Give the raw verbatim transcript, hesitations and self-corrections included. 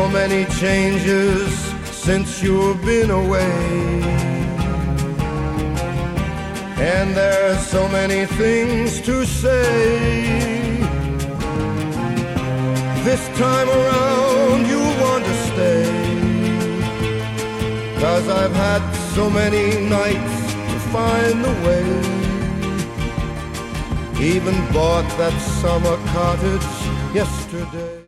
so many changes since you've been away, and there's so many things to say. This time around you want to stay, 'cause I've had so many nights to find the way. Even bought that summer cottage yesterday.